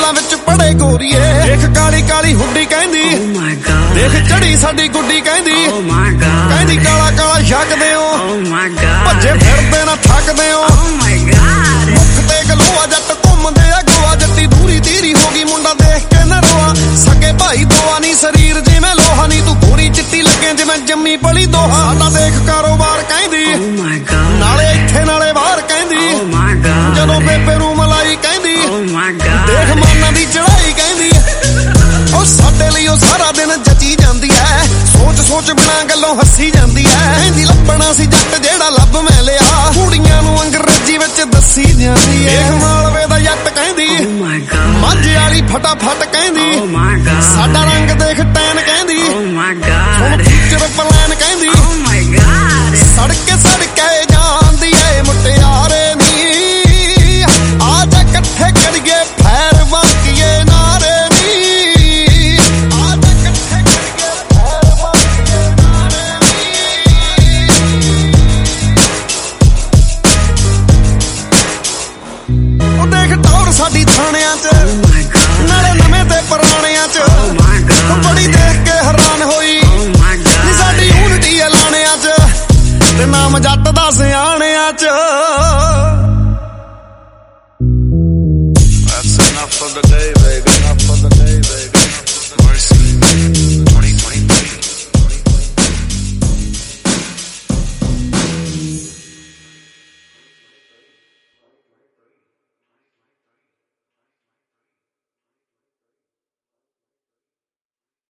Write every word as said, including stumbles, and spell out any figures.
ਸਕੂਲਾਂ ਵਿੱਚ ਪੜੇ ਗੋਰੀਏ ਦੇਖ ਕਾਲੀ ਕਾਲੀ ਹੁੱਡੀ ਕਹਿੰਦੀ ਦੇਖ ਚੜੀ ਸਾਡੀ ਗੁੱਡੀ ਕਹਿੰਦੀ ਕਹਿੰਦੀ ਕਾਲਾ ਕਾਲਾ ਛੱਕਦੇ ਹੋ ਭੱਜੇ ਫਿਰਦੇ ਨਾ ਥੱਕਦੇ ਹੋ ਮੁੱਖ ਤੇ ਗਲੋਆ ਜੱਟ ਘੁੰਮਦੇ ਆ ਗੋਆ ਜੱਟੀ ਦੂਰੀ ਤੀਰੀ ਹੋ ਗਈ ਮੁੰਡਾ ਦੇਖ ਕੇ ਨਾ ਰੋਆ ਸਕੇ ਭਾਈ ਦੋਆ ਨੀ ਸਰੀਰ ਜਿਵੇਂ ਲੋਹਾ ਨੀ ਤੂੰ ਗੋਰੀ ਚਿੱਟੀ ਲੱਗੇ ਜਿਵੇਂ ਜੰਮੀ ਪਲੀ ਦੋਹਾ ਸਾਡਾ ਦੇਖ ਕਾਰੋਬਾਰ ਕਹਿੰਦੀ ਨਾਲੇ ਇੱਥੇ ਨਾਲੇ ਬਾਹਰ ਕਹਿੰਦੀ ਜਦੋਂ ਬੇਬੇ ਨੂੰ ਮਲਾਈ ਕਹਿੰਦੀ ਦੇਖ ਮਾਨਾਂ ਦੀ ਚੜਾਈ ਕਹਿੰਦੀ ਉਹ ਸਾਡੇ ਲਈ ਉਹ ਸਾਰਾ ਦਿਨ ਜੱਜੀ ਜਾਂਦੀ ਐ ਸੋਚ ਸੋਚ ਬਿਨਾ ਗੱਲੋਂ ਹੱਸੀ ਜਾਂਦੀ ਐ ਕਹਿੰਦੀ ਲੱਭਣਾ ਸੀ ਜੱਟ ਜਿਹੜਾ ਲੱਭ ਮੈਂ ਲਿਆ ਕੁੜੀਆਂ ਨੂੰ ਅੰਗਰੇਜ਼ੀ ਵਿੱਚ ਦੱਸੀ ਜਾਂਦੀ ਐ ਦੇਖ ਮਾਲਵੇ ਦਾ ਜੱਟ ਕਹਿੰਦੀ ਮਾਝੇ ਵਾਲੀ ਫਟਾਫਟ ਕਹਿੰਦੀ ਸਾਡਾ ਰੰਗ ਦੇਖ ਟੈਨ ਕਹਿੰਦੀ ਹੁਣ ਫਿਊਚਰ ਪਲਾਨ ਕਹਿੰਦੀ ਸੜਕੇ ਸੜਕੇ ਜਾਂਦੀ ਐ ਮੁਟਿਆਰੇ ਨੀ ਆ ਜਾ ਇਕੱਠੇ ਕਰੀਏ ਫੈਰ ਵਾਕੀਏ ਨਾਰੇ ਨੀ ਆ ਜਾ ਇਕੱਠੇ ਕਰੀਏ ਫੈਰ ਵਾਕੀਏ ਨਾਰੇ ਨੀ ਉਹ ਦੇਖ ਟੌਰ ਸਾਡੀ ਥਾਣਿਆਂ ਚ ਨਾਲੇ ਨਵੇਂ ਤੇ ਪੁਰਾਣਿਆਂ ਚ ਬੜੀ ਦੇਖ ਕੇ ਹੈਰਾਨ ਹੋਈ ਨੀ ਸਾਡੀ ਯੂਨਿਟੀ ਐ ਲਾਣਿਆਂ ਚ ਤੇ ਨਾਮ ਜੱਟ ਦਾ ਸਿਆਣਿਆਂ ਚ That's enough for the day, baby.